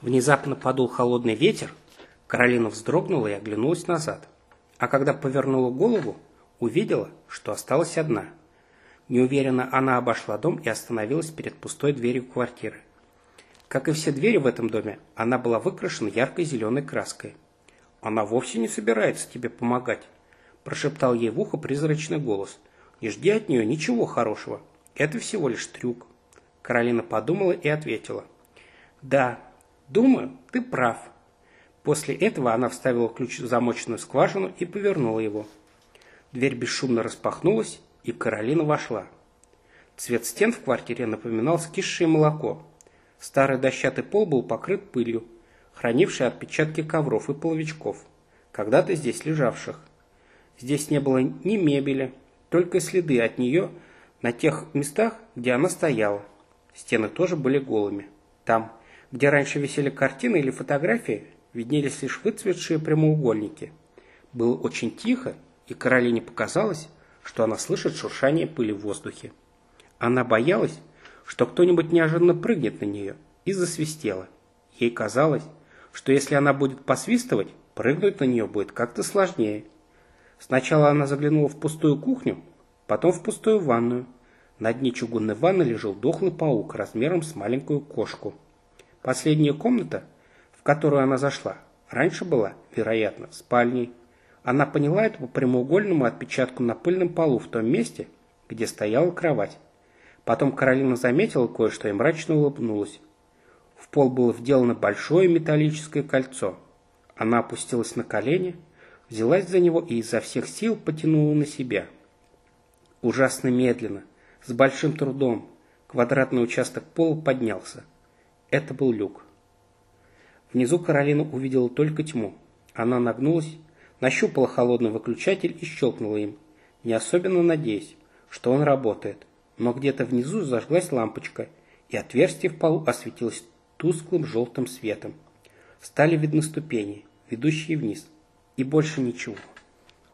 Внезапно подул холодный ветер, Каролина вздрогнула и оглянулась назад. А когда повернула голову, увидела, что осталась одна. Неуверенно она обошла дом и остановилась перед пустой дверью квартиры. Как и все двери в этом доме, она была выкрашена яркой зеленой краской. «Она вовсе не собирается тебе помогать», – прошептал ей в ухо призрачный голос. «Не жди от нее ничего хорошего. Это всего лишь трюк». Каролина подумала и ответила. «Да, думаю, ты прав». После этого она вставила ключ в замочную скважину и повернула его. Дверь бесшумно распахнулась, и Каролина вошла. Цвет стен в квартире напоминал скисшее молоко. Старый дощатый пол был покрыт пылью, хранившей отпечатки ковров и половичков, когда-то здесь лежавших. Здесь не было ни мебели, только следы от нее на тех местах, где она стояла. Стены тоже были голыми. Там, где раньше висели картины или фотографии, виднелись лишь выцветшие прямоугольники. Было очень тихо, и Каролине показалось, что она слышит шуршание пыли в воздухе. Она боялась, что кто-нибудь неожиданно прыгнет на нее, и засвистела. Ей казалось, что если она будет посвистывать, прыгнуть на нее будет как-то сложнее. Сначала она заглянула в пустую кухню, потом в пустую ванную. На дне чугунной ванны лежал дохлый паук размером с маленькую кошку. Последняя комната, в которую она зашла, раньше была, вероятно, спальней. Она поняла это по прямоугольному отпечатку на пыльном полу в том месте, где стояла кровать. Потом Каролина заметила кое-что и мрачно улыбнулась. В пол было вделано большое металлическое кольцо. Она опустилась на колени, взялась за него и изо всех сил потянула на себя. Ужасно медленно, с большим трудом, квадратный участок пола поднялся. Это был люк. Внизу Каролина увидела только тьму. Она нагнулась, нащупала холодный выключатель и щелкнула им, не особенно надеясь, что он работает. Но где-то внизу зажглась лампочка, и отверстие в полу осветилось тусклым желтым светом. Стали видны ступени, ведущие вниз, и больше ничего.